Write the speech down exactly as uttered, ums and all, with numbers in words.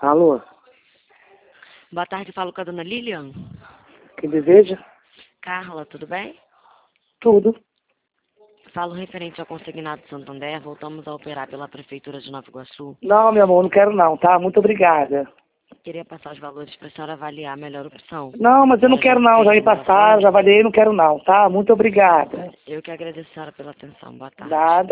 Alô? Boa tarde, falo com a dona Lilian. Quem deseja? Carla, tudo bem? Tudo. Falo referente ao consignado Santander, voltamos a operar pela Prefeitura de Nova Iguaçu. Não, meu amor, não quero não, tá? Muito obrigada. Queria passar os valores para a senhora avaliar a melhor opção. Não, mas eu não Para quero não, já me fez passaram, simulações. já avaliei, não quero não, tá? Muito obrigada. Eu que agradeço a senhora pela atenção. Boa tarde. Nada.